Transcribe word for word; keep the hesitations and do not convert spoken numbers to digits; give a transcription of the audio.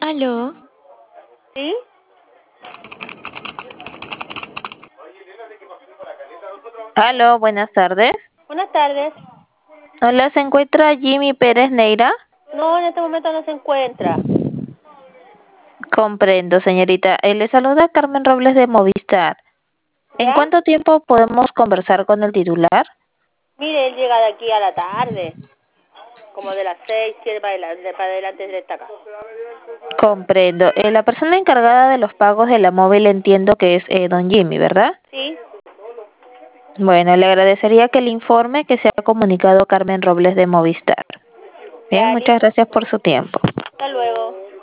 Aló. ¿Sí? Aló, buenas tardes. Buenas tardes. Hola, ¿se encuentra Jimmy Pérez Neira? No, en este momento no se encuentra. Comprendo, señorita. Eh, le saluda Carmen Robles de Movistar. ¿En ¿Ya? cuánto tiempo podemos conversar con el titular? Mire, él llega de aquí a la tarde. Como de las seis, siete para adelante, para adelante de esta casa. Comprendo. Eh, la persona encargada de los pagos de la móvil entiendo que es eh, don Jimmy, ¿verdad? ¿Sí? Bueno, le agradecería que le informe que se ha comunicado Carmen Robles de Movistar. Bien, Ya, muchas listo. gracias por su tiempo. Hasta luego.